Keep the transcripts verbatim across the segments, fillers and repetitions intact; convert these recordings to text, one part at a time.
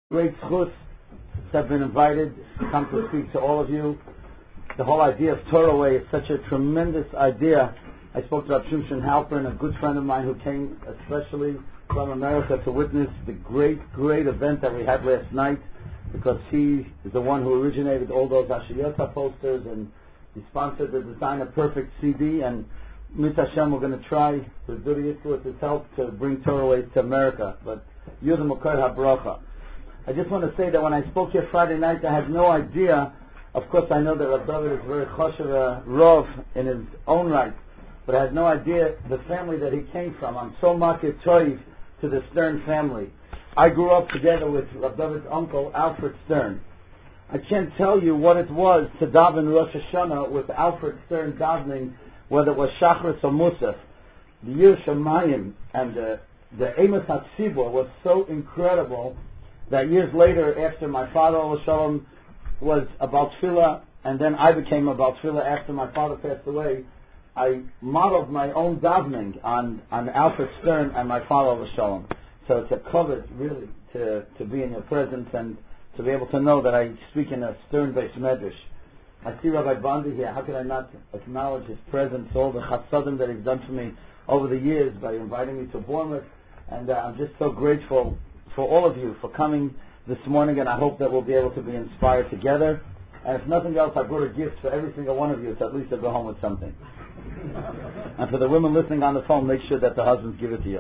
Great schus have been invited to come to speak to all of you. The whole idea of Torah Way is such a tremendous idea. I spoke to Rav Shimshon Halpern, a good friend of mine who came especially from America to witness the great, great event that we had last night, because he is the one who originated all those Ashiyota posters, and he sponsored the design of Perfect C D, and Mit Hashem, we're going to try, with Dudi Yisrael, with his help, to bring Torah Way to America. But you're the Mokar HaBracha. I just want to say that when I spoke here Friday night, I had no idea. Of course, I know that Rav David is very choshev a rov in his own right, but I had no idea the family that he came from. I'm so market toiv to the Stern family. I grew up together with Rav David's uncle, Alfred Stern. I can't tell you what it was to daven Rosh Hashanah with Alfred Stern davening, whether it was Shachris or Musaf. The Yir Shemayim and the, the Amos HaTzibur was so incredible that years later, after my father, Olav Shalom, was about tefillah, and then I became about tefillah after my father passed away, I modeled my own davening on, on Alfred Stern and my father, Olav Shalom. So it's a covet, really, to, to be in your presence and to be able to know that I speak in a Stern-based medrash. I see Rabbi Bondi here. How could I not acknowledge his presence, all the chasadim that he's done for me over the years by inviting me to Bournemouth, and uh, I'm just so grateful for all of you for coming this morning, and I hope that we'll be able to be inspired together. And if nothing else, I brought a gift for every single one of you, so at least I'll go home with something. And for the women listening on the phone, make sure that the husbands give it to you.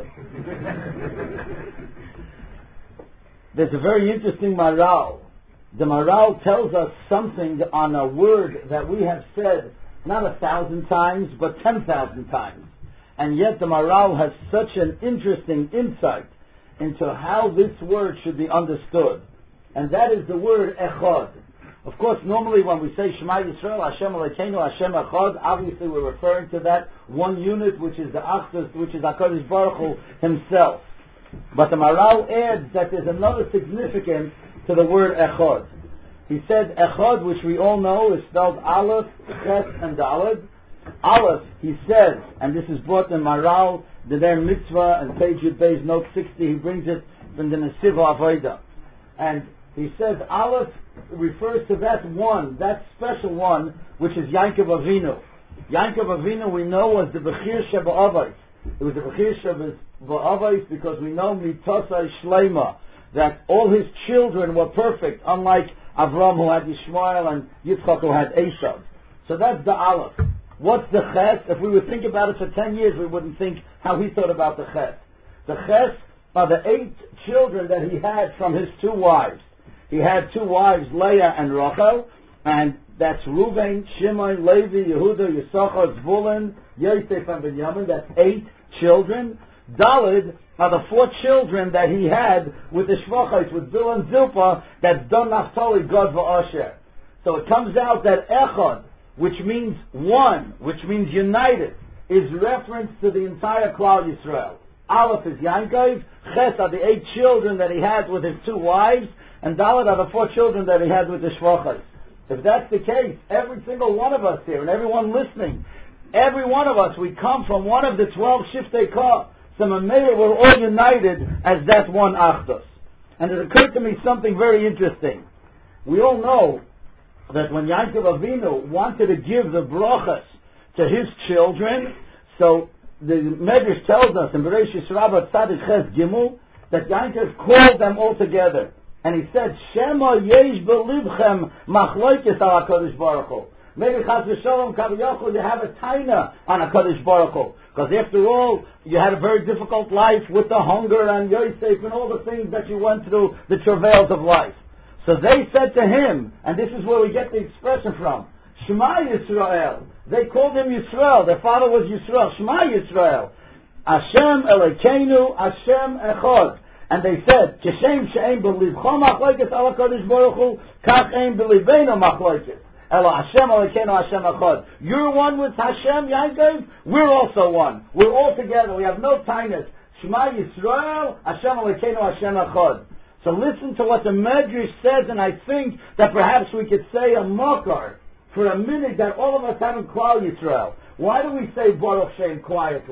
There's a very interesting Maral. The Maral tells us something on a word that we have said not a thousand times, but ten thousand times. And yet the Maral has such an interesting insight into how this word should be understood. And that is the word Echad. Of course, normally when we say Shema Yisrael, Hashem Elokeinu, Hashem Echad, obviously we're referring to that one unit, which is the Achdus, which is HaKadosh Baruch Hu himself. But the Maral adds that there's another significance to the word Echad. He said Echad, which we all know is spelled Aleph, Ches, and Daled. Aleph, he says, and this is brought in Maral, the there mitzvah, and page Yud Beis, note sixty, he brings it from the Nesiva Avodah. And he says Aleph refers to that one, that special one, which is Yankov Avinu. Yankov Avinu, we know, was the Bechir Sheba Avos. It was the Bechir Sheba Avos because we know Mitosai Shleima, that all his children were perfect, unlike Avram who had Yishmael and Yitzchak who had Esav. So that's the Aleph. What's the Ches? If we would think about it for ten years, we wouldn't think how he thought about the Ches. The Ches are the eight children that he had from his two wives. He had two wives, Leah and Rachel, and that's Reuven, Shimon, Levi, Yehuda, Yisachar, Zvulun, Yosef, and Binyamin. That's eight children. Daled are the four children that he had with the Shvachos, with Bilhah and Zilpah, that's Dan, Naphtali, Gad, V'Asher. So it comes out that Echad, which means one, which means united, is reference to the entire Klal Yisrael. Aleph is Yankov, Ches are the eight children that he had with his two wives, and Dalet are the four children that he had with the Shvachos. If that's the case, every single one of us here, and everyone listening, every one of us, we come from one of the twelve Shiftei Kah. So Mamei, we're all united as that one Achdus. And it occurred to me something very interesting. We all know that when Yankov Avinu wanted to give the brachas to his children, so the Medrash tells us in Bereshis Rabbah Tzadik Ches Gimel that Yankov called them all together, and he said, "Shema yesh belibchem machlokes al HaKadosh Baruch Hu." Maybe Chas v'Shalom Kaviyachol, you have a taina on HaKadosh Baruch Hu, because after all, you had a very difficult life with the hunger and Yosef and all the things that you went through, the travails of life. So they said to him, and this is where we get the expression from, Shema Yisrael. They called him Yisrael. Their father was Yisrael. Shema Yisrael. Hashem Elokeinu, Hashem Echad. And they said, Kishem she'ein b'livcho machlokes al HaKadosh Baruch Hu, kach ein b'liveinu machlokes. Elo Hashem Elokeinu, Hashem Echad. You're one with Hashem, Yankov. We're also one. We're all together. We have no tinus. Shema Yisrael, Hashem Elokeinu, Hashem Echad. So listen to what the Medrash says, and I think that perhaps we could say a makar for a minute that all of us have in Klal Yisrael. Why do we say Baruch Shem quietly?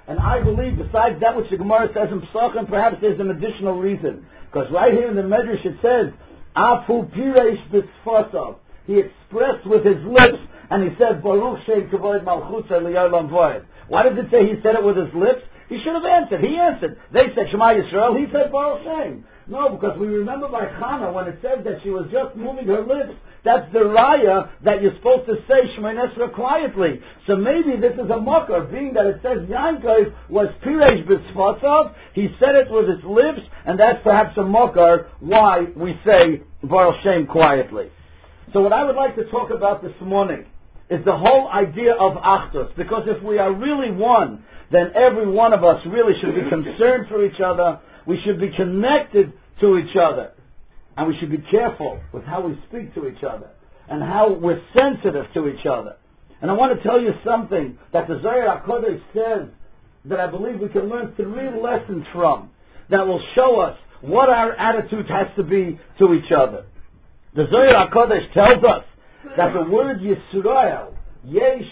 And I believe, besides that which the Gemara says in Pesachim, perhaps there's an additional reason. Because right here in the Medrash it says, Afu pireish b'tzfasav. He expressed with his lips, and he said, Baruch Shem Kavod Malchutza Li'olam Voed. Why does it say he said it with his lips? He should have answered. He answered. They said Shema Yisrael. He said Baruch Shem. No, because we remember by Chana when it says that she was just moving her lips. That's the raya that you're supposed to say Shemay Nesra quietly. So maybe this is a mucker, being that it says Yankov was Pireish B'tzfasav. He said it with his lips, and that's perhaps a mucker why we say Baruch Shem quietly. So what I would like to talk about this morning is the whole idea of Achdus. Because if we are really one, then every one of us really should be concerned for each other. We should be connected to each other. And we should be careful with how we speak to each other. And how we're sensitive to each other. And I want to tell you something that the Zohar HaKodesh says that I believe we can learn three lessons from that will show us what our attitude has to be to each other. The Zohar HaKodesh tells us that the word Yisrael, Yesh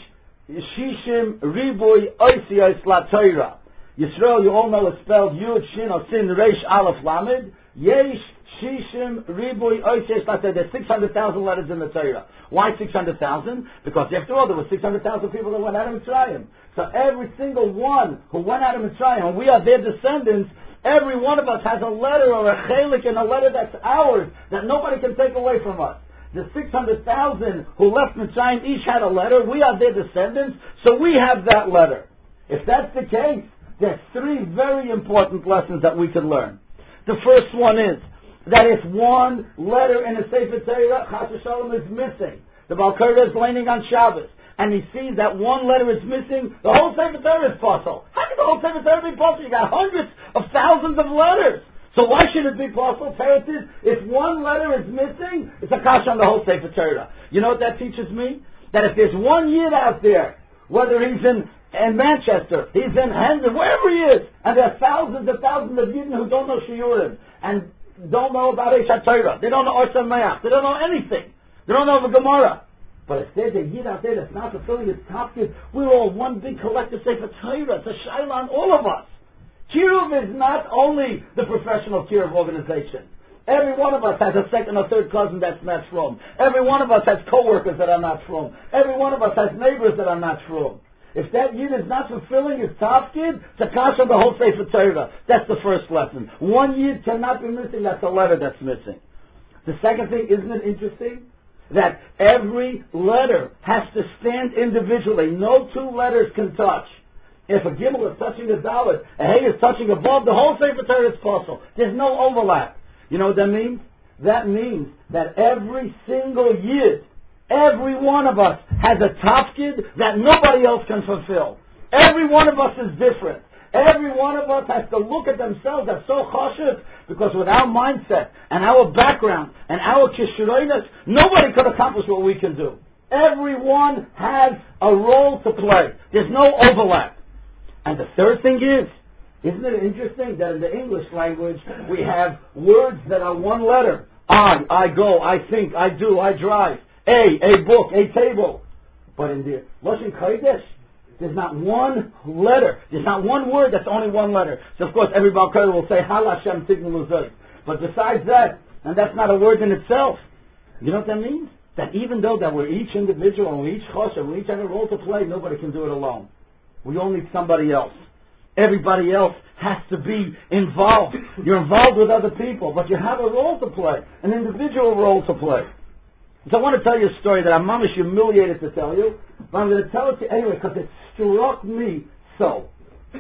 Shishim Riboy Oisiyos LaTorah. Yisrael, you all know, is spelled Yud Shin Osin Reish Aleph Lamed. Yesh Shishim Riboy Oisiyos LaTorah. There's six hundred thousand letters in the Torah. Why six hundred thousand? Because after all, there were six hundred thousand people that went out of Mitzrayim. So every single one who went out of Mitzrayim, and we are their descendants, every one of us has a letter or a chelik in a letter that's ours, that nobody can take away from us. The six hundred thousand who left Mitzrayim each had a letter. We are their descendants, so we have that letter. If that's the case, there's three very important lessons that we can learn. The first one is that if one letter in a Sefer Torah, Chas v'Shalom, is missing, the Baal Korah is leaning on Shabbos, and he sees that one letter is missing, the whole Sefer Torah is possible. How can the whole Sefer Torah be possible? You got hundreds of thousands of letters. So why should it be possible? Teretz is, if one letter is missing, it's a kash on the whole Sefer Torah. You know what that teaches me? That if there's one Yid out there, whether he's in, in Manchester, he's in Hendon, wherever he is, and there are thousands and thousands of Yidden who don't know Shiurim, and don't know about Eish HaTorah, they don't know Or Sameach, they don't know anything, they don't know the Gemara. But if there's a Yid out there that's not fulfilling his tafkid, we're all one big collective Sefer Torah. It's a shayla on all of us. Kiruv is not only the professional Kiruv organization. Every one of us has a second or third cousin that's not from. Every one of us has co-workers that are not from. Every one of us has neighbors that are not from. If that Yid is not fulfilling his tafkid, Takash on the whole Sefer Torah. That's the first lesson. One Yid cannot be missing, that's a letter that's missing. The second thing, isn't it interesting? That every letter has to stand individually. No two letters can touch. If a gimel is touching a dalet, a hay is touching above, the whole Sefer Torah is possible. There's no overlap. You know what that means? That means that every single Yid, every one of us has a tafkid that nobody else can fulfill. Every one of us is different. Every one of us has to look at themselves as so chashuv, because with our mindset and our background and our kishuroinus, nobody could accomplish what we can do. Everyone has a role to play. There's no overlap. And the third thing is, isn't it interesting that in the English language we have words that are one letter? I, I go, I think, I do, I drive. A, a book, a table. But in the Lashon Kodesh, there's not one letter. There's not one word that's only one letter. So of course every Baal Korah will say, Hal Hashem Tignu L'Zoi. But besides that, and that's not a word in itself, you know what that means? That even though that we're each individual and we each choshev, we each have a role to play, nobody can do it alone. We all need somebody else. Everybody else has to be involved. You're involved with other people, but you have a role to play, an individual role to play. So I want to tell you a story that I'm mamish humiliated to tell you, but I'm going to tell it to you anyway because it struck me so.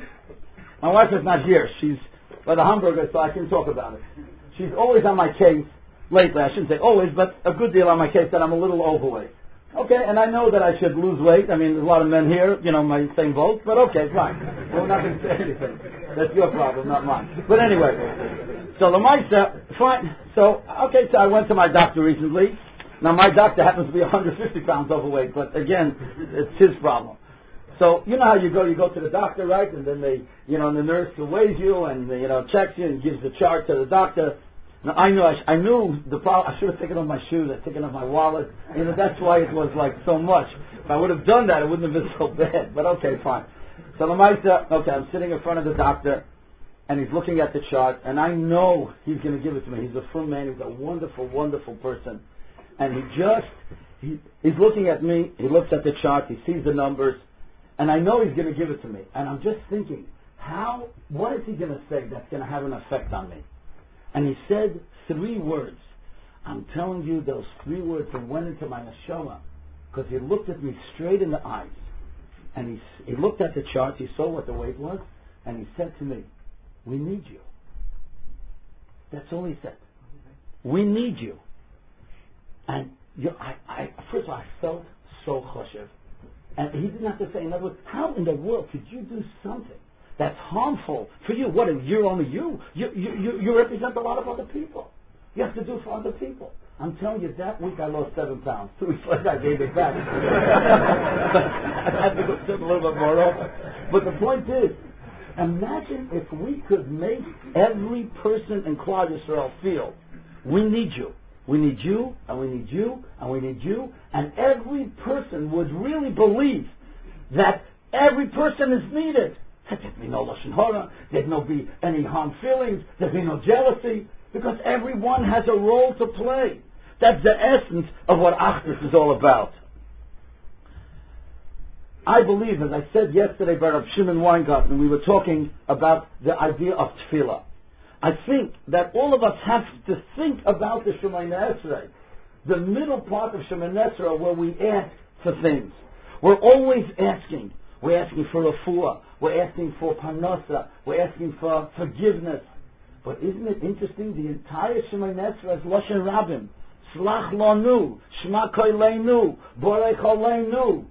My wife is not here. She's by the hamburger, so I can talk about it. She's always on my case lately. I shouldn't say always, but a good deal on my case that I'm a little overweight. Okay, and I know that I should lose weight. I mean, there's a lot of men here, you know, my same boat, but okay, fine. We're not going to say anything. That's your problem, not mine. But anyway, so the Lamaisa, fine. So, okay, so I went to my doctor recently. Now, my doctor happens to be one hundred fifty pounds overweight, but again, it's his problem. So, you know how you go, you go to the doctor, right? And then they, you know, and the nurse weighs you and, you know, checks you and gives the chart to the doctor. Now, I knew, I, sh- I knew the problem. I should have taken off my shoes, I'd taken off my wallet. You know, that's why it was like so much. If I would have done that, it wouldn't have been so bad. But okay, fine. So Lamaisa, okay, I'm sitting in front of the doctor, and he's looking at the chart, and I know he's going to give it to me. He's a full man. He's a wonderful, wonderful person. And he just, he, he's looking at me. He looks at the chart. He sees the numbers. And I know he's going to give it to me. And I'm just thinking, how, what is he going to say that's going to have an effect on me? And he said three words. I'm telling you, those three words that went into my neshama, because he looked at me straight in the eyes. And he, he looked at the chart. He saw what the weight was. And he said to me, we need you. That's all he said. We need you. And you, I, I, first of all, I felt so choshev. And he didn't have to say, in other words, how in the world could you do something that's harmful for you? What, you're only you. You, you, you, you represent a lot of other people. You have to do for other people. I'm telling you, that week I lost seven pounds. Two weeks later I gave it back. I had to go sit a little bit more over. But the point is, imagine if we could make every person in Klal Yisrael feel, we need you. We need you, and we need you, and we need you, and every person would really believe that every person is needed. There'd be no lashon hara, there'd no be any harm feelings, there'd be no jealousy, because everyone has a role to play. That's the essence of what Achdus is all about. I believe, as I said yesterday by Rav Shimon Weingarten, we were talking about the idea of tefillah. I think that all of us have to think about the Shemoneh Esrei, the middle part of Shemoneh Esrei, where we ask for things. We're always asking. We're asking for refuah. We're asking for parnasa. We're asking for forgiveness. But isn't it interesting? The entire Shemoneh Esrei is Lashon Rabim. Slach lanu, Shema koleinu, Borech oleinu,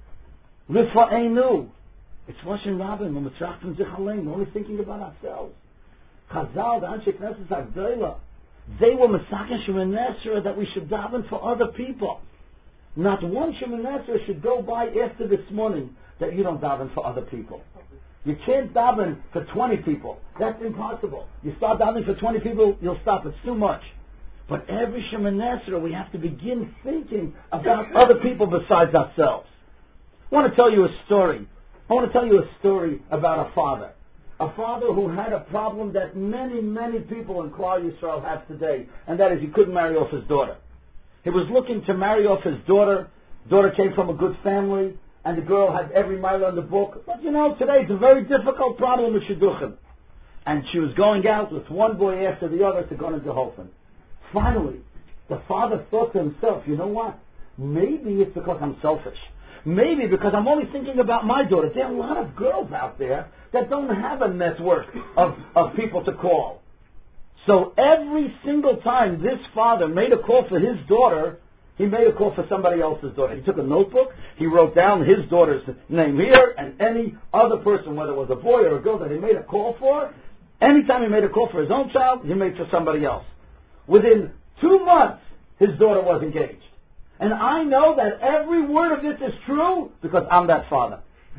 Rifa'enu. It's Lashon Rabim. We're mitzrachim zichalein. We're only thinking about ourselves. Chazal, the Anshe Knesset Agdola, they were Masakin Shemoneh Esrei that we should daven for other people. Not one Shemoneh Esrei should go by after this morning that you don't daven for other people. You can't daven for twenty people. That's impossible. You start davening for twenty people, you'll stop. It's too much. But every Shemoneh Esrei, we have to begin thinking about other people besides ourselves. I want to tell you a story. I want to tell you a story about a father. A father who had a problem that many, many people in Klal Yisrael have today, and that is he couldn't marry off his daughter. He was looking to marry off his daughter. Daughter came from a good family, and the girl had every mile in the book. But you know, today it's a very difficult problem with shidduchim. And she was going out with one boy after the other to go into Geholfen. Finally, the father thought to himself, you know what? Maybe it's because I'm selfish. Maybe because I'm only thinking about my daughter. There are a lot of girls out there that don't have a network of, of people to call. So every single time this father made a call for his daughter, he made a call for somebody else's daughter. He took a notebook, he wrote down his daughter's name here, and any other person, whether it was a boy or a girl that he made a call for, anytime he made a call for his own child, he made for somebody else. Within two months, his daughter was engaged. And I know that every word of this is true because I'm that father.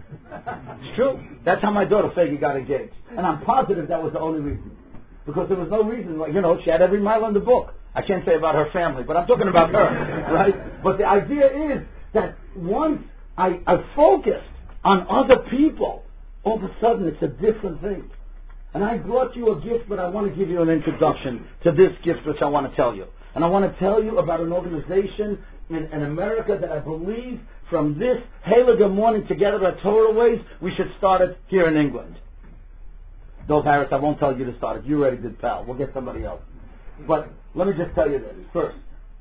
It's true. That's how my daughter Faggy got engaged. And I'm positive that was the only reason. Because there was no reason, like, you know, she had every mile in the book. I can't say about her family, but I'm talking about her, right? But the idea is that once I, I focused on other people, all of a sudden it's a different thing. And I brought you a gift, but I want to give you an introduction to this gift which I want to tell you. And I want to tell you about an organization in, in America that I believe from this Heilige morning together at Torah Ways, we should start it here in England. Dov Harris, I won't tell you to start it. You already did, pal. We'll get somebody else. But let me just tell you this first.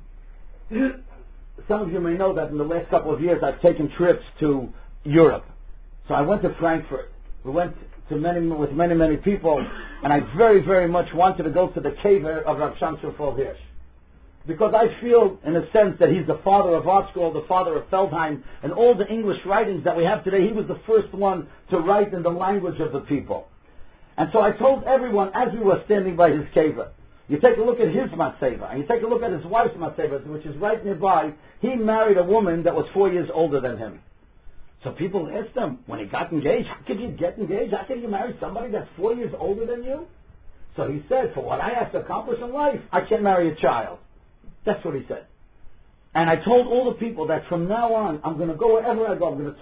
Some of you may know that in the last couple of years I've taken trips to Europe. So I went to Frankfurt. We went to many with many, many people, and I very, very much wanted to go to the cave of Rav Shamshon Fol Hirsch. Because I feel, in a sense, that he's the father of ArtScroll, the father of Feldheim, and all the English writings that we have today, he was the first one to write in the language of the people. And so I told everyone, as we were standing by his kever, you take a look at his matzeva, and you take a look at his wife's matzeva, which is right nearby. He married a woman that was four years older than him. So people asked him, when he got engaged, how could you get engaged? How could you marry somebody that's four years older than you? So he said, for what I have to accomplish in life, I can't marry a child. That's what he said. And I told all the people that from now on, I'm going to go wherever I go, I'm going to talk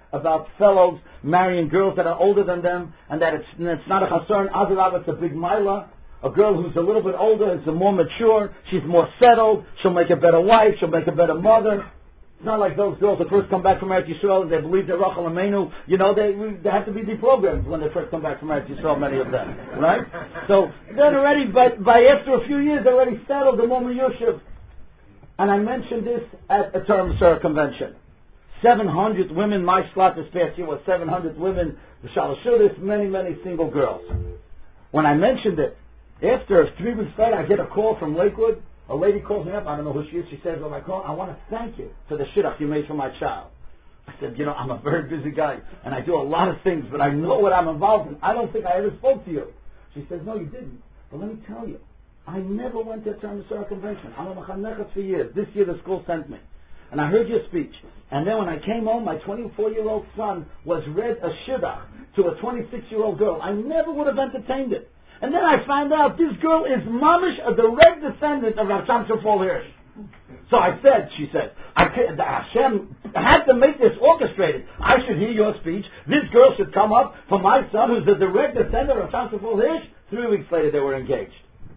about fellows marrying girls that are older than them, and that it's, and it's not a chasar, azarav, it's a big milah. A girl who's a little bit older, is more mature, she's more settled, she'll make a better wife, she'll make a better mother. It's not like those girls that first come back from Eretz Yisrael and they believe they're Rachel Amenu. You know, they they have to be deprogrammed when they first come back from Eretz Yisrael, many of them. Right? So they're already, by, by after a few years, they're already settled, the moment Yoshev. And I mentioned this at a Term Surah convention. seven hundred women, my slot this past year was seven hundred women, the Shalashudas, many, many single girls. When I mentioned it, after three weeks later, I get a call from Lakewood. A lady calls me up, I don't know who she is, she says, well, I call, I want to thank you for the shidduch you made for my child. I said, you know, I'm a very busy guy, and I do a lot of things, but I know what I'm involved in. I don't think I ever spoke to you. She says, no, you didn't. But let me tell you, I never went to a Term Surah convention. I'm a mechanechet for years. This year the school sent me. And I heard your speech. And then when I came home, my twenty-four-year-old son was read a shidduch to a twenty-six-year-old girl. I never would have entertained it. And then I found out this girl is mamish, a direct descendant of Rav Shamshon Paul Hirsch. So I said, she said, I can't, Hashem had to make this orchestrated. I should hear your speech. This girl should come up for my son, who's a direct descendant of Rav Shamshon Paul Hirsch. Three weeks later, they were engaged.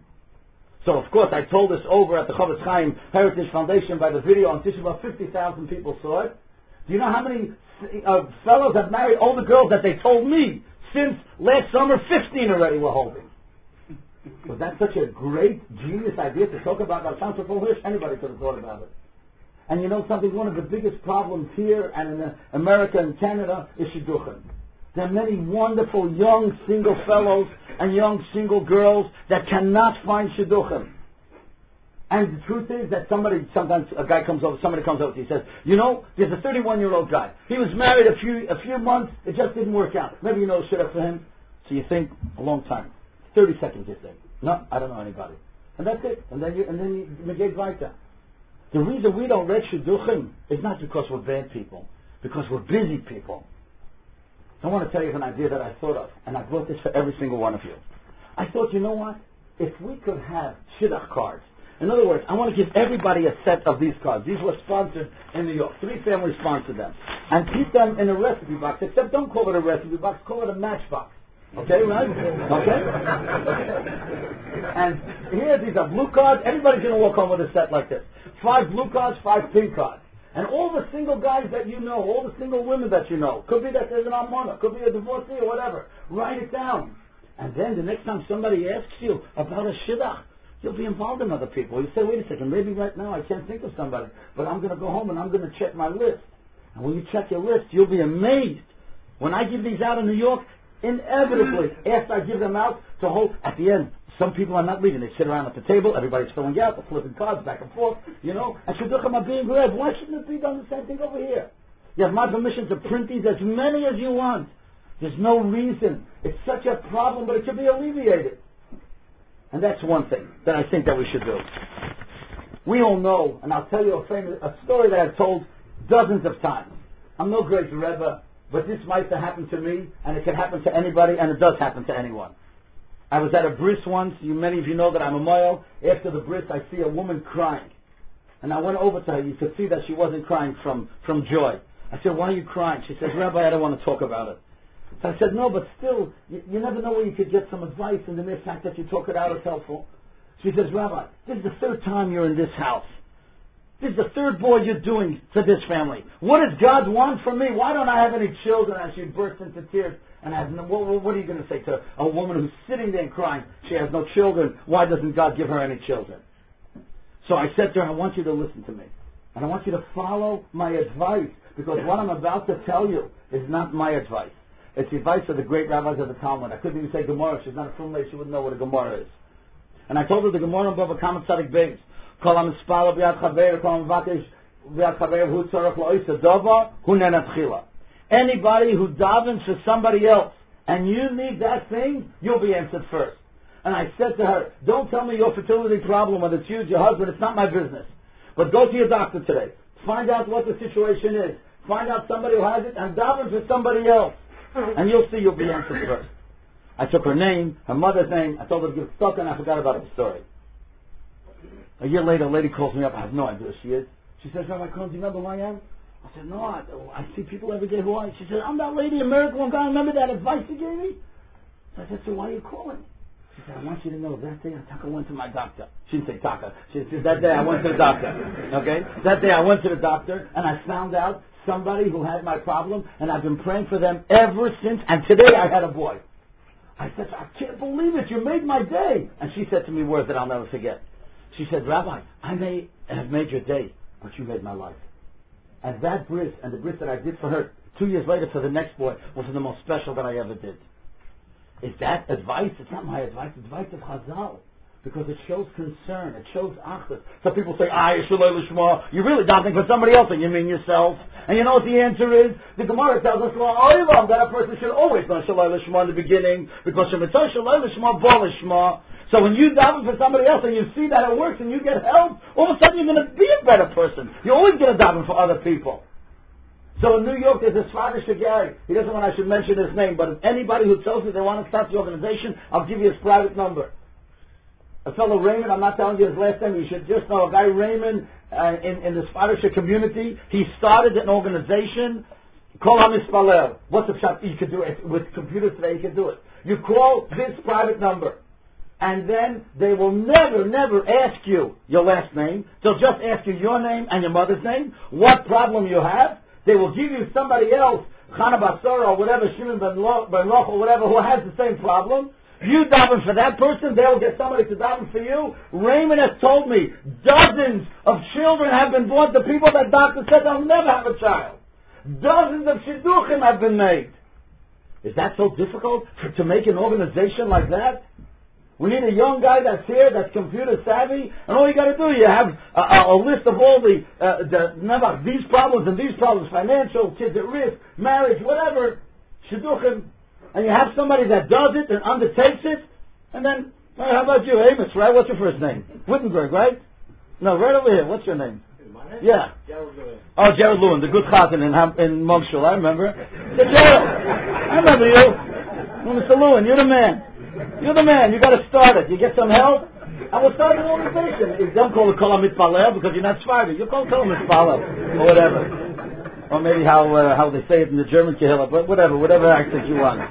So of course, I told this over at the Chofetz Chaim Heritage Foundation by the video on Tisha B'Av. fifty thousand people saw it. Do you know how many uh, fellows have married older girls that they told me since last summer? fifteen already were holding. Was that such a great, genius idea to talk about Rav Shamshon Paul Hirsch? Anybody could have thought about it. And you know something? One of the biggest problems here and in America and Canada is shidduchim. There are many wonderful young single fellows and young single girls that cannot find shidduchim. And the truth is that somebody, sometimes a guy comes over, somebody comes over to you and says, you know, there's a thirty-one-year-old guy. He was married a few a few months, it just didn't work out. Maybe you know shidduch for him. So you think, a long time. thirty seconds you think. No, I don't know anybody. And that's it. And then you, and then you, you get weiter. The reason we don't read shidduchim is not because we're bad people, because we're busy people. I want to tell you an idea that I thought of, and I brought this for every single one of you. I thought, you know what? If we could have shidduch cards, in other words, I want to give everybody a set of these cards. These were sponsored in New York. Three families sponsored them. And keep them in a recipe box, except don't call it a recipe box, call it a matchbox. Okay, right? Okay? And here, these are blue cards. Everybody's going to walk home with a set like this. Five blue cards, five pink cards. And all the single guys that you know, all the single women that you know, could be that there's an almana, could be a divorcee or whatever. Write it down. And then the next time somebody asks you about a shidduch, you'll be involved in other people. You say, wait a second, maybe right now I can't think of somebody, but I'm going to go home and I'm going to check my list. And when you check your list, you'll be amazed. When I give these out in New York, inevitably, after I give them out, to hold, at the end, some people are not leaving. They sit around at the table, everybody's filling out, they're flipping cards back and forth, you know, and shidduchim are being read. Why shouldn't it be done the same thing over here? You have my permission to print these as many as you want. There's no reason. It's such a problem, but it could be alleviated. And that's one thing that I think that we should do. We all know, and I'll tell you a famous a story that I've told dozens of times. I'm no great Rebbe, but this might have happened to me, and it can happen to anybody, and it does happen to anyone. I was at a bris once. You, many of you know that I'm a moil. After the bris, I see a woman crying. And I went over to her. You could see that she wasn't crying from, from joy. I said, why are you crying? She says, Rabbi, I don't want to talk about it. So I said, no, but still, you, you never know where you could get some advice, and the mere fact that you talk it out is helpful. She says, Rabbi, this is the third time you're in this house. This is the third boy you're doing to this family. What does God want from me? Why don't I have any children? And she burst into tears. And I have no, what, what are you going to say to a woman who's sitting there and crying? She has no children. Why doesn't God give her any children? So I said to her, I want you to listen to me. And I want you to follow my advice. Because what I'm about to tell you is not my advice. It's the advice of the great rabbis of the Talmud. I couldn't even say Gemara. She's not a film lady. She wouldn't know what a Gemara is. And I told her the Gemara above a Kama Tzadik Beis. Kol ha-mispal b'yad chaver, kol ha-mvakesh b'yad chaver, hu tzorach lo'isa dova, hu nenatchila. Anybody who davens for somebody else and you need that thing, you'll be answered first. And I said to her, don't tell me your fertility problem, whether it's you, your husband, it's not my business. But go to your doctor today. Find out what the situation is. Find out somebody who has it and daven for somebody else. And you'll see you'll be answered first. I took her name, her mother's name, I told her to give stock, and I forgot about the story. A year later, a lady calls me up. I have no idea who she is. She says, Rabbi Cohen, do you remember who I am? I said, no, I, I see people every day who are. She said, I'm that lady in America. One guy, remember that advice you gave me? So I said, so why are you calling? She said, I want you to know that day I went to my doctor. She didn't say Taka. She said, that day I went to the doctor. Okay? That day I went to the doctor and I found out somebody who had my problem, and I've been praying for them ever since, and today I had a boy. I said, I can't believe it. You made my day. And she said to me words that I'll never forget. She said, Rabbi, I may have made your day, but you made my life. And that bris, and the bris that I did for her two years later for the next boy, was the most special that I ever did. Is that advice? It's not my advice. It's advice of Chazal. Because it shows concern. It shows achdus. So people say, ah, Shalai Lishma. You're really davening for somebody else, and you mean yourself. And you know what the answer is? The Gemara tells us, well, that a person should always know Shalai Lishma in the beginning, because Shemitzah Shalai Lishma, Bo Lishma. So when you daven for somebody else and you see that it works and you get help, all of a sudden you're going to be a better person. You're always going to daven for other people. So in New York, there's a Sfadish guy. He doesn't want I should mention his name, but if anybody who tells me they want to start the organization, I'll give you his private number. A fellow Raymond, I'm not telling you his last name, you should just know a guy Raymond uh, in, in the Sfadish community. He started an organization called HaMispalel. What's the shot? You can do it with computers today. You can do it. You call this private number, and then they will never, never ask you your last name. They'll just ask you your name and your mother's name, what problem you have. They will give you somebody else, Chana Basara or whatever, Shimon Ben Loch or whatever, who has the same problem. You daven for that person, they'll get somebody to daven for you. Raymond has told me dozens of children have been born to people that doctor said they'll never have a child. Dozens of shidduchim have been made. Is that so difficult for, to make an organization like that? We need a young guy that's here, that's computer savvy, and all you got to do, you have a, a, a list of all the, uh, the never, these problems and these problems, financial, kids at risk, marriage, whatever, shidduchim. And you have somebody that does it and undertakes it, and then, well, how about you, Amos, right? What's your first name? Wittenberg, right? No, right over here. What's your name? My name? Yeah. Jared Lewin. Oh, Jared Lewin, the good chazan in, in Mugshul, I remember. So, Jared, I remember you. Well, Mister Lewin, you're the man. You're the man. You got to start it. You get some help, and we'll start an organization. You don't call it Kol HaMitpalel because you're not Sephardi. You call it Kol HaMitpalel or whatever. Or maybe how uh, how they say it in the German Kehillah, but whatever, whatever accent you want.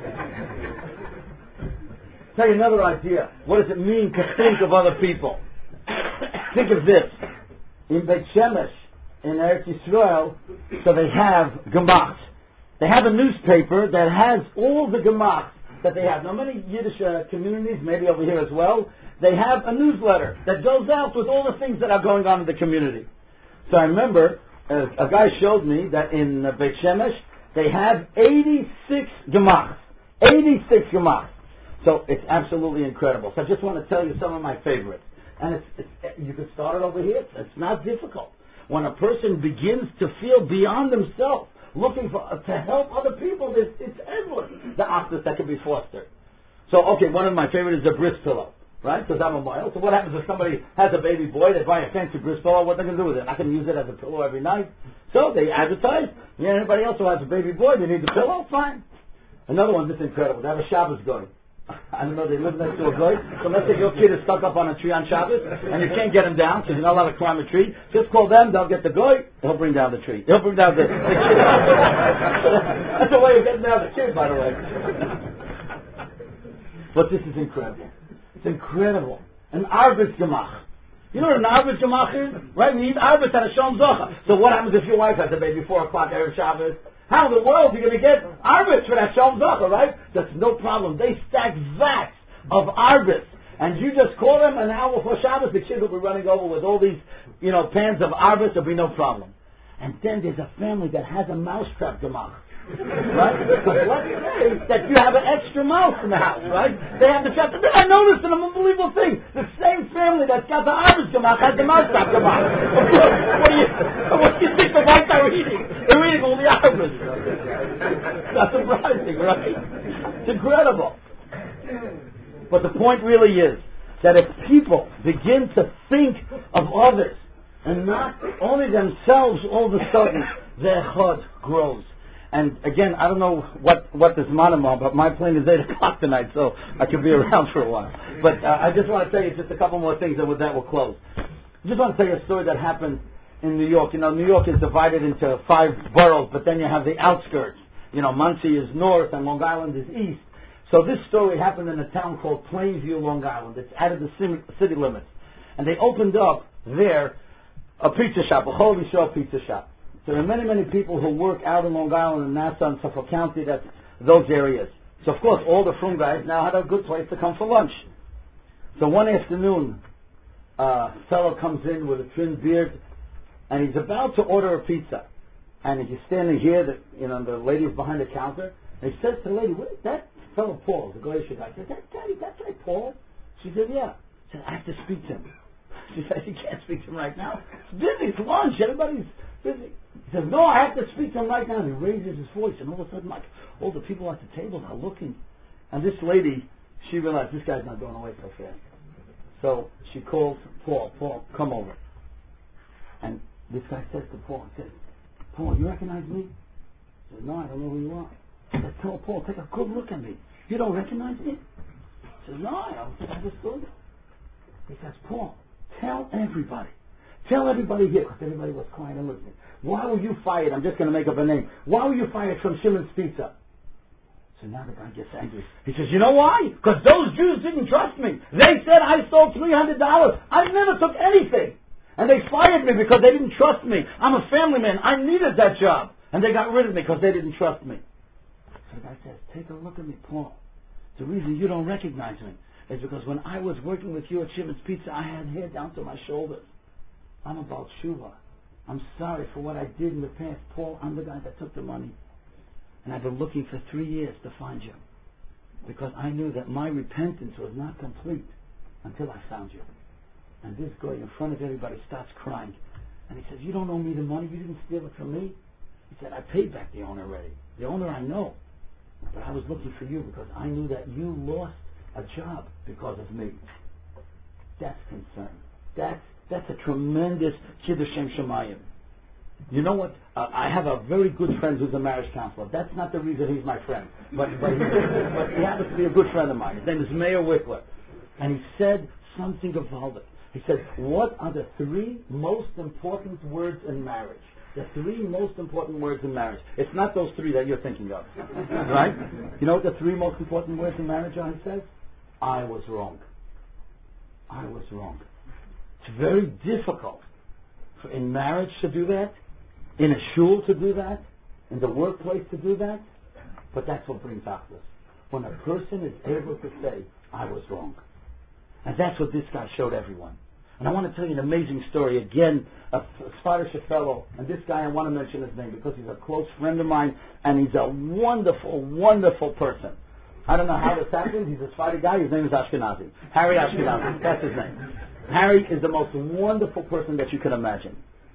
Tell you another idea. What does it mean to think of other people? Think of this. In Beit Shemesh, in Eretz Yisrael, so they have gemachs. They have a newspaper that has all the gemachs that they have. Now, many Yiddish uh, communities, maybe over here as well, they have a newsletter that goes out with all the things that are going on in the community. So I remember uh, a guy showed me that in uh, Beit Shemesh they have eighty-six gemachs. eighty-six gemachs. So it's absolutely incredible. So I just want to tell you some of my favorites. And it's, it's, you can start it over here. It's not difficult. When a person begins to feel beyond himself, looking for uh, to help other people, it's, it's endless. The achdus that can be fostered. So, okay, one of my favorites is a bris pillow, right? Because I'm a male. So what happens if somebody has a baby boy, they buy a fancy bris pillow, what are they going to do with it? I can use it as a pillow every night. So they advertise. Yeah, anybody else who has a baby boy, they need the pillow, fine. Another one that's incredible. They have a Shabbos going. I don't know, they live next to a goy. So let's say your kid is stuck up on a tree on Shabbos, and you can't get him down, because you're not allowed to climb a tree. Just call them, they'll get the goy, he'll bring down the tree. He'll bring down the, the kid. That's the way of getting down the kid, by the way. But this is incredible. It's incredible. An Arbitz Gemach. You know what an Arbitz Gemach is? Right? We eat Arbitz at a Shalom Zocha. So what happens if your wife has a baby four o'clock every Shabbos? How in the world are you going to get arbitz for that Shalom Zocha, right? That's no problem. They stack vats of arbitz. And you just call them an hour before Shabbos, the kids will be running over with all these, you know, pans of arbitz. There'll be no problem. And then there's a family that has a mousetrap gemach. Right? Because let's say that you have an extra mouse in the house, right? They have the trap. Then I noticed an unbelievable thing. The same family that's got the arbitz gemach has the mousetrap gemach. What do you, what do you think the whites are eating? They're eating all the arbitz. That's surprising, right? It's incredible. But the point really is that if people begin to think of others and not only themselves, all of a sudden their heart grows. And again, I don't know what, what this manama, but my plane is eight o'clock tonight, so I could be around for a while. But uh, I just want to tell you just a couple more things, and with that we'll close. I just want to tell you a story that happened in New York. You know, New York is divided into five boroughs, but then you have the outskirts. You know, Monsey is north and Long Island is east. So this story happened in a town called Plainview, Long Island. It's out of the city limits. And they opened up there a pizza shop, a Chol Yisrael pizza shop. So there are many, many people who work out in Long Island and Nassau and Suffolk County, that's those areas. So of course all the frum guys now had a good place to come for lunch. So one afternoon, a uh, fellow comes in with a thin beard and he's about to order a pizza. And he's standing here, the, you know, the lady's behind the counter, and he says to the lady, what is that fellow Paul, the Goyish guy? He says, that, Daddy, that's right, Paul. She said, yeah. He said, I have to speak to him. She said, you can't speak to him right now. It's busy, it's lunch, everybody's busy. He says, no, I have to speak to him right now. And he raises his voice, and all of a sudden, like, all the people at the table are looking. And this lady, she realized this guy's not going away so fast. So she calls Paul, Paul, come over. And this guy says to Paul, he says, Paul, you recognize me? He says, no, I don't know who you are. He says, tell Paul, take a good look at me. You don't recognize me? He says, no, I don't. I just saw you. He says, Paul, tell everybody. Tell everybody here, because everybody was quiet and listening. Why were you fired? I'm just going to make up a name. Why were you fired from Shimon's Pizza? So now the guy gets angry. He says, you know why? Because those Jews didn't trust me. They said I stole three hundred dollars. I never took anything. And they fired me because they didn't trust me. I'm a family man. I needed that job. And they got rid of me because they didn't trust me. So the guy says, take a look at me, Paul. The reason you don't recognize me is because when I was working with you at Shimon's Pizza, I had hair down to my shoulders. I'm about Shuvah. I'm sorry for what I did in the past. Paul, I'm the guy that took the money. And I've been looking for three years to find you. Because I knew that my repentance was not complete until I found you. And this guy in front of everybody starts crying. And he says, you don't owe me the money. You didn't steal it from me. He said, I paid back the owner already. The owner I know. But I was looking for you because I knew that you lost a job because of me. That's concern. That's, that's a tremendous Kiddush Shem Shemayim. You know what? Uh, I have a very good friend who's a marriage counselor. That's not the reason he's my friend. But, but, he, but he happens to be a good friend of mine. His name is Meir Wickler. And he said something of Valdik. He said, what are the three most important words in marriage? The three most important words in marriage. It's not those three that you're thinking of. Right? You know what the three most important words in marriage are, he says? I was wrong. I was wrong. It's very difficult for in marriage to do that, in a shul to do that, in the workplace to do that, but that's what brings Achdus. When a person is able to say, I was wrong. And that's what this guy showed everyone. And I want to tell you an amazing story. Again, a Scottish fellow, and this guy, I want to mention his name because he's a close friend of mine, and he's a wonderful, wonderful person. I don't know how this happened. He's a Sephardi guy. His name is Ashkenazi. Harry Ashkenazi. That's his name. Harry is the most wonderful person that you can imagine.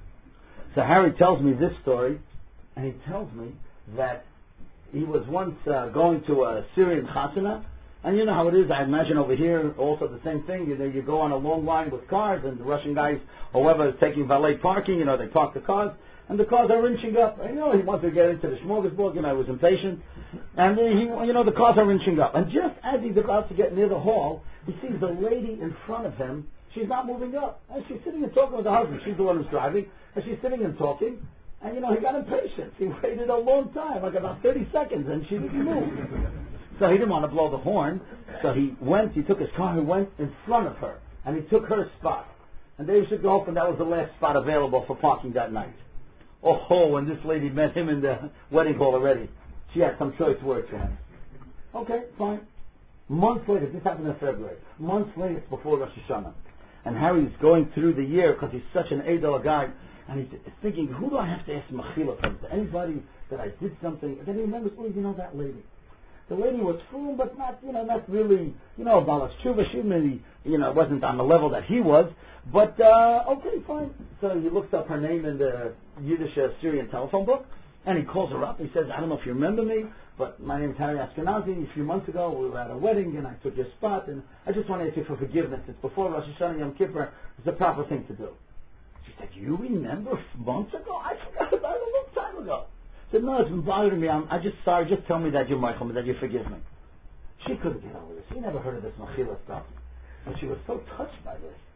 So Harry tells me this story, and he tells me that he was once uh, going to a Syrian chasana. And you know how it is, I imagine over here also the same thing. You know, you go on a long line with cars and the Russian guys, or whoever is taking valet parking, you know, they park the cars and the cars are wrenching up. And, you know, he wanted to get into the smorgasbord, you know, he was impatient. And he, you know, the cars are wrenching up. And just as he's about to get near the hall, he sees the lady in front of him. She's not moving up. And she's sitting and talking with her husband. She's the one who's driving. And she's sitting and talking. And, you know, he got impatient. He waited a long time, like about thirty seconds, and she didn't move. So he didn't want to blow the horn. So he went, he took his car, he went in front of her. And he took her spot. And they should go up, and that was the last spot available for parking that night. Oh, when this lady met him in the wedding hall already, she had some choice words for him. Okay, fine. Months later, this happened in February. Months later, it's before Rosh Hashanah. And Harry's going through the year because he's such an Adel guy. And he's thinking, who do I have to ask Mechila from? To anybody that I did something. And then he remembers, oh, you know that lady. The lady was frum, but not, you know, not really, you know, Balas Tshuva. She really, you know, wasn't on the level that he was. But, uh, okay, fine. So he looks up her name in the Yiddish uh, Syrian telephone book, and he calls her up. He says, I don't know if you remember me, but my name is Harry Ashkenazi. A few months ago, we were at a wedding, and I took your spot, and I just want to ask you for forgiveness. It's before Rosh Hashanah Yom Kippur. It's the proper thing to do. She said, you remember months ago? I forgot about it a long time ago. I said, no, it's been bothering me. I'm I just sorry. Just tell me that you're Michael, that you forgive me. She couldn't get over this. She never heard of this Mechila stuff. But she was so touched by this.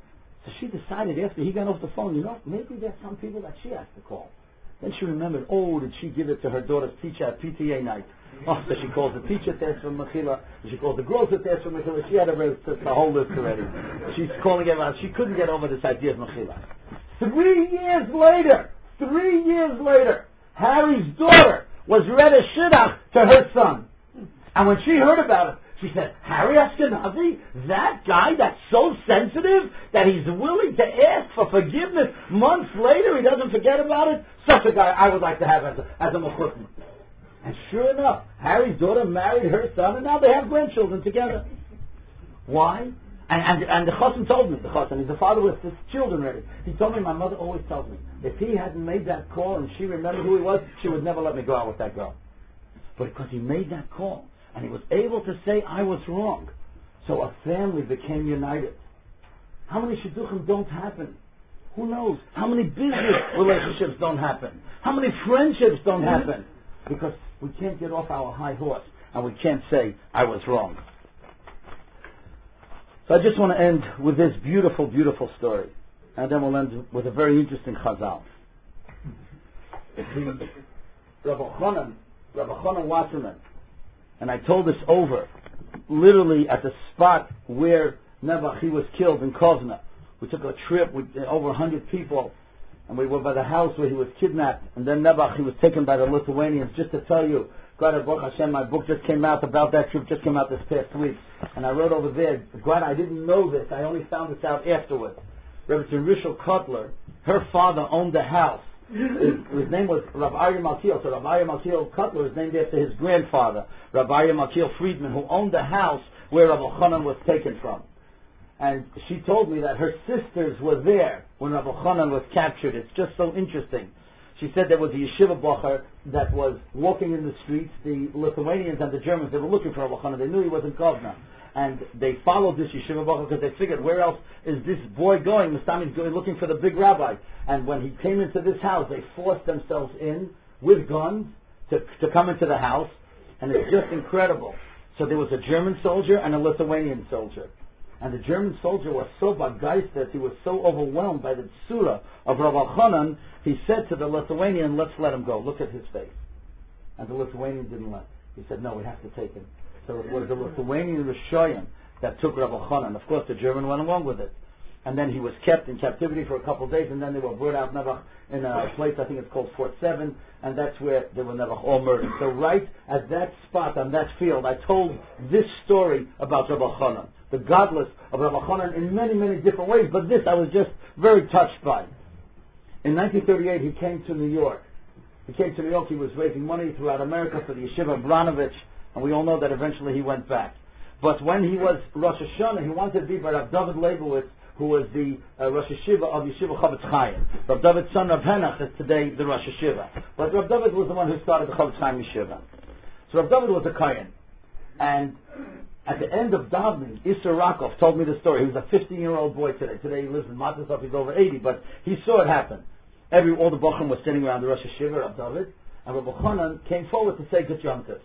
So she decided after he got off the phone, you know, maybe there's some people that she has to call. Then she remembered, oh, did she give it to her daughter's teacher at P T A night? Oh, so she calls the teacher to ask for Mechila. She calls the girls to ask for Mechila. She had a, a, a whole list already. She's calling everyone. She couldn't get over this idea of Mechila. Three years later, three years later, Harry's daughter was read a shidduch to her son. And when she heard about it, she said, Harry Ashkenazi, that guy that's so sensitive that he's willing to ask for forgiveness months later, he doesn't forget about it? Such a guy I would like to have as a, as a mechutz. And sure enough, Harry's daughter married her son, and now they have grandchildren together. Why? And, and, and the chassan told me, the chassan, he's a father with his children ready. He told me, my mother always tells me, if he hadn't made that call and she remembered who he was, she would never let me go out with that girl. But because he made that call, and he was able to say, I was wrong. So a family became united. How many shidduchim don't happen? Who knows? How many business relationships don't happen? How many friendships don't happen? Because we can't get off our high horse, and we can't say, I was wrong. So I just want to end with this beautiful, beautiful story. And then we'll end with a very interesting chazal. Rabbi Chanan, Rabbi Chanan Wasserman, and I told this over, literally at the spot where Nebuch was killed in Kovna. We took a trip with over a hundred people, and we were by the house where he was kidnapped. And then Nebuch, he was taken by the Lithuanians. Just to tell you, God Baruch Hashem, my book just came out about that trip, just came out this past week. And I wrote over there, God, I didn't know this, I only found this out afterwards. Rebbe Rishel Kotler, her father owned a house. His, his name was Rav Aryeh Malkiel. So Rav Aryeh Malkiel Kotler is named after his grandfather, Rav Aryeh Malkiel Friedman, who owned the house where Rav Chanan was taken from. And she told me that her sisters were there when Rav Chanan was captured. It's just so interesting. She said there was a yeshiva bocher that was walking in the streets. The Lithuanians and the Germans, they were looking for Rav Chanan. They knew he was in Kovna. And they followed this yeshiva bocher because they figured, where else is this boy going? Mustami's going looking for the big rabbi. And when he came into this house, they forced themselves in with guns to, to come into the house. And it's just incredible. So there was a German soldier and a Lithuanian soldier. And the German soldier was so begeistert, he was so overwhelmed by the tzura of Rav Chanan, he said to the Lithuanian, let's let him go. Look at his face. And the Lithuanian didn't let him. He said, no, we have to take him. So it was the Lithuanian Rishoyim that took Rav Chanan. Of course, the German went along with it. And then he was kept in captivity for a couple of days, and then they were brought out Nebuch in a place, I think it's called Fort Seven, and that's where they were Nebuch all murdered. So right at that spot, on that field, I told this story about Rav Chanan, the godless of Rav Chanan in many, many different ways, but this I was just very touched by. In nineteen thirty-eight, he came to New York. He came to New York, he was raising money throughout America for the Yeshiva Abranovich, and we all know that eventually he went back. But when he was Rosh Hashanah, he wanted to be by Rav David Leibowitz, who was the uh, Rosh Hashiva of Yeshiva Chavetz Chaim. Rav David's son, Rav Henach, is today the Rosh Hashiva. But Rav David was the one who started the Chavetz Chaim Yeshiva. So Rav David was a Kohen. And at the end of davening, Isser Rakov told me the story. He was a fifteen-year-old boy today. Today he lives in Matisov, he's over eighty, but he saw it happen. Every, all the Bochum was sitting around the Rosh Hashiva, Rav David, and Rav Chanan came forward to say Good Yom Tov.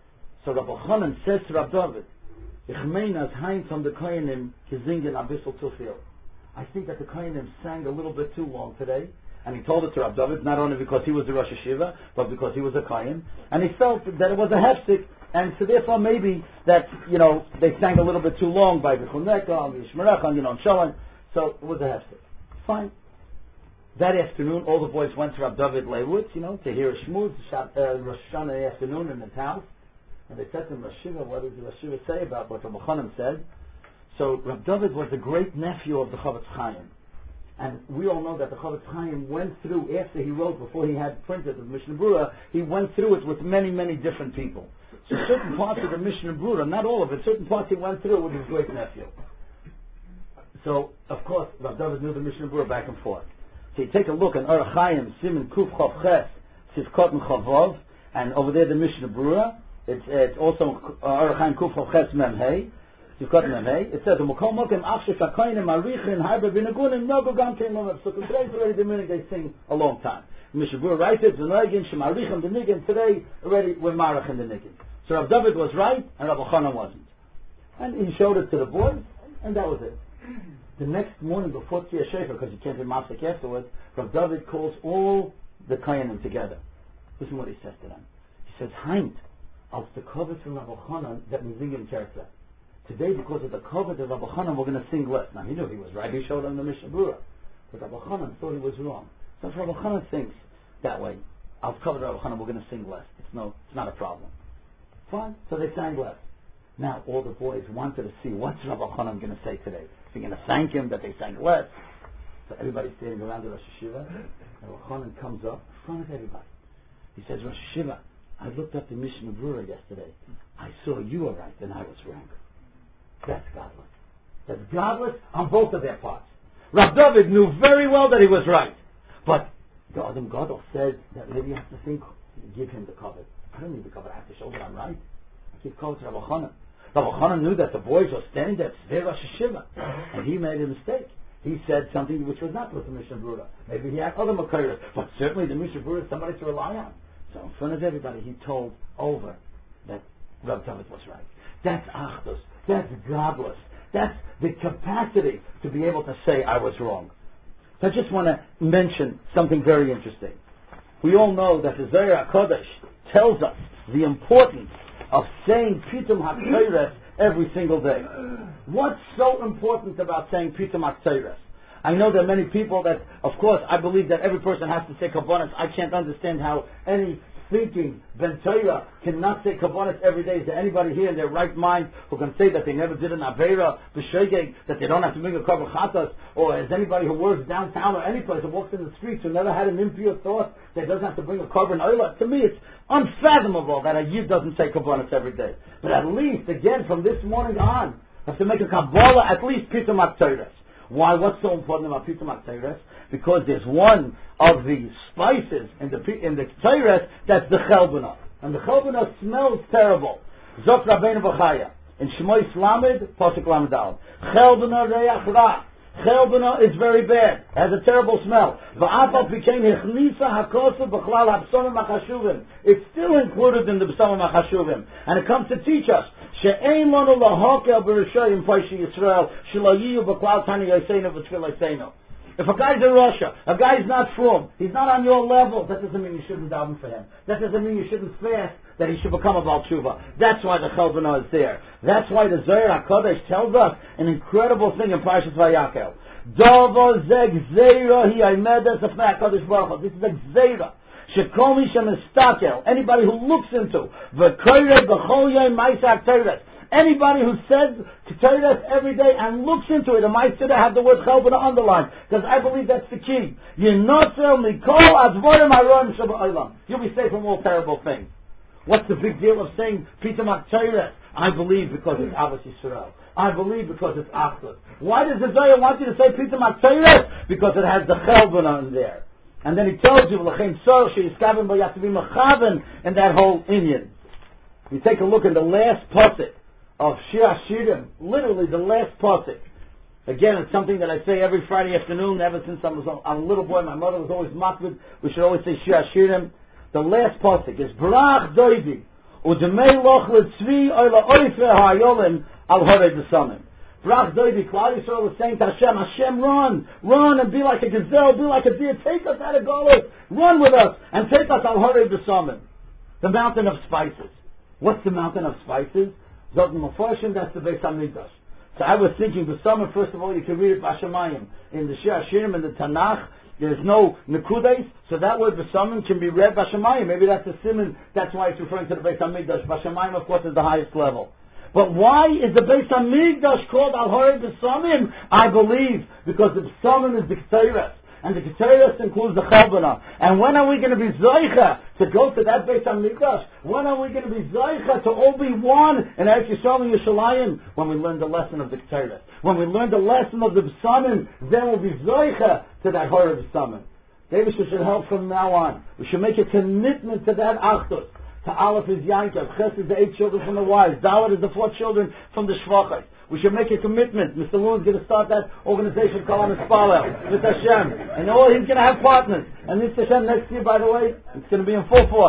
So Rav Chanan says to Rav David, Ich meine, as Heinz on the Kohenim gesingen a bissel zu viel. I think that the Kohenim sang a little bit too long today. And he told it to Rav David, not only because he was the Rosh Hashiva, but because he was a Kohen. And he felt that it was a hefsek, and so therefore maybe that, you know, they sang a little bit too long by the Chuneka, the Yishmerecha, you know, and so on. So it was a hefsek. Fine. That afternoon, all the boys went to Rav David Leibowitz, you know, to hear a shmuz, uh, Rosh Hashanah afternoon in his house. And they said to him, Rosh Hashiva, what does the Rosh Hashiva say about what Rav Chanan said? So Rav David was the great nephew of the Chavetz Chaim. And we all know that the Chavetz Chaim went through, after he wrote, before he had printed the Mishnah Berurah, he went through it with many, many different people. So certain parts of the Mishnah Berurah, not all of it, certain parts he went through with his great nephew. So, of course, Rav David knew the Mishnah Berurah back and forth. So you take a look at Orach Chaim, Siman Kuf Chav Ches, Sivkot and Chavov, and over there the Mishnah Berurah, it's, it's also Orach Chaim Kuf Chav Ches Mem Hei, Sivkot Mem Hei, it says, U'mokom mokem achshef ha'koinim arichin harbe v'negunim nogo gam kein lomar. So today it's already the minute they sing a long time. Mishnah Berurah writes it, Z'noigin shem arichin the nigin, today already we're marach in the nigin. So Rav David was right, and Rav Chanan wasn't. And he showed it to the boys, and that was it. The next morning before Tzia Shefer, because you can't do Mafsek afterwards, Rav David calls all the Kayanim together. Listen what he says to them. He says, Heint, als the cover from Rabbi Chanan that we sing in Terza. Today, because of the cover of Rabbi Chanan, we're going to sing less. Now, he knew he was right. He showed him the Mishnah Berurah. But Rabbi Chanan thought he was wrong. So if Rabbi Chanan thinks that way, I'll cover Rabbi Chanan, we're going to sing less. It's no, it's not a problem. Fine. So they sang less. Now, all the boys wanted to see what's Rabbi Chanan going to say today. Is he going to thank him that they sang less? So everybody's standing around the Rosh Hashiva. Rabbi Chanan comes up in front of everybody. He says, Rosh Hashiva, I looked up the Mishnah Berurah yesterday. I saw you were right and I was wrong. That's godless. That's godless on both of their parts. Rav David knew very well that he was right. But the Adam Gadol says that maybe you have to think, give him the cover. I don't need the cover. I have to show that I'm right. I give cover to Rabbi Chanan. Rabbi Chanan knew that the boys were standing there. It's their Rosh Hashiva. And he made a mistake. He said something which was not with the Mishnah Berurah. Maybe he had other Makairas. But certainly the Mishnah Berurah is somebody to rely on. So in front of everybody, he told over that Rav David was right. That's Achdus. That's godless. That's the capacity to be able to say I was wrong. So I just want to mention something very interesting. We all know that the Zohar HaKodesh tells us the importance of saying Pitum HaTorah every single day. What's so important about saying Pitum HaTorah? I know there are many people that, of course, I believe that every person has to say Kabbalah. I can't understand how any thinking Ben Torah cannot say Kabbalah every day. Is there anybody here in their right mind who can say that they never did an Aveira, B'Shegeg, that they don't have to bring a Korban Chatas? Or is anybody who works downtown or any place who walks in the streets who never had an impure thought that doesn't have to bring a Korban Oila? To me, it's unfathomable that a Yid doesn't say Kabbalah every day. But at least, again, from this morning on, have to make a Kabbalah at least Pitum HaTorah. Why? What's so important about Pitum HaTorah? Because there's one of the spices in the in the Torah that's the Chelbana. And the Chelbana smells terrible. Zok Rabbeinu B'chaya. In Shmois Lamed, Pasuk Lamed Al. Chelbana Reach Ra. Chelbana is very bad. It has a terrible smell. V'afal became Hechnisa HaKosu B'chlal HaPsomim HaChashuvim. It's still included in the Psomim HaChashuvim. And it comes to teach us She'ein lanu lahokel b'rishoyim Paishi Yisrael Shelo yiyu b'klal tani yoseinu v'tfil yoseinu. If a guy's in Russia, a guy's not from, he's not on your level, that doesn't mean you shouldn't daven for him. That doesn't mean you shouldn't fast, that he should become a Baal Tshuva. That's why the Chelbana is there. That's why the Zohar HaKodesh tells us an incredible thing in Parashat Vayakel. Dovo ze gzeira hi aimedes afnei HaKodesh Baruch Hu. This is a gzeira. Shekol mi shemistakel. Anybody who looks into v'koyre b'chol yom ma'aseh HaTorah. Anybody who says Torah every day and looks into it, and might sit there have the word Chelbana underlined, because I believe that's the key. Yinotzel mikol advorim haroim shaba'olam. You'll be safe from all terrible things. What's the big deal of saying Pitum HaTorah? I believe because it's Avos Yisrael. I believe because it's Achdus. Why does the Zohar want you to say Pitum HaTorah? Because it has the Chelbana in there. And then he tells you, L'chein tzor sheyiskaven bo yatvi mechaven, and that whole Inyan. You take a look at the last pasuk of Shir HaShirim, literally the last pasuk. Again, it's something that I say every Friday afternoon. Ever since I was a little boy, my mother was always makbid. We should always say Shir HaShirim. The last pasuk is Barach Doidi Udemei Loch LeTzvi Oila Oife HaYolim Al Horei B'Samim. Barach Doidi, Klal Yisrael was saying to Hashem, Hashem, run, run and be like a gazelle, be like a deer. Take us out of Golus, run with us and take us Al Horei B'Samim, the mountain of spices. What's the mountain of spices? Zot Mephoshim, that's the Beis HaMikdash. So I was thinking, B'Samim, first of all, you can read it B'Shamayim. In the Shir HaShirim, in the Tanakh, there's no Nekudes, so that word B'Samim can be read B'Shamayim. Maybe that's a simon, that's why it's referring to the Beis HaMikdash. B'Shamayim, of course, is the highest level. But why is the Beis HaMikdash called Al Horei B'Samim? I believe, because the B'Samim is the Ketores. And the Ketores includes the Chelbana. And when are we going to be Zoicha to go to that Beis HaMikdash? When are we going to be Zoicha to all be one in Eretz Yisrael and Yerushalayim? When we learn the lesson of the Ketores. When we learn the lesson of the B'Samim, then we'll be Zoicha to that Horei B'Samim. David should help from now on. We should make a commitment to that Achdus. To Aleph is Yankov, Ches is the eight children from the wives, Dawud is the four children from the Shvachos. We should make a commitment. Mister Lewin is going to start that organization called Mispalel with Hashem. And all he's going to have partners. And Mister Hashem next year, by the way, it's going to be in full force. It's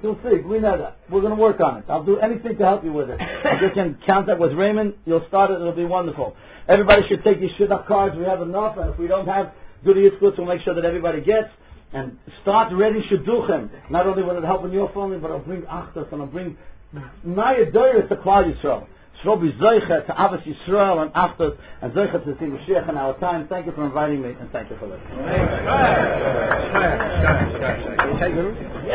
You'll see. We know that. We're going to work on it. I'll do anything to help you with it. If you can contact with Raymond, you'll start it. It'll be wonderful. Everybody should take these shidduch cards. We have enough, and if we don't have, do the yitzchutz. We'll make sure that everybody gets. And start reading shidduchim. Not only will it help in your family, but it'll bring achdas and it'll bring Naya Doris to Klal Yisrael. Shro be Zoicha to Avos Yisrael and Achdas and Zoicha to see Mashiach in our time. Thank you for inviting me and thank you for listening.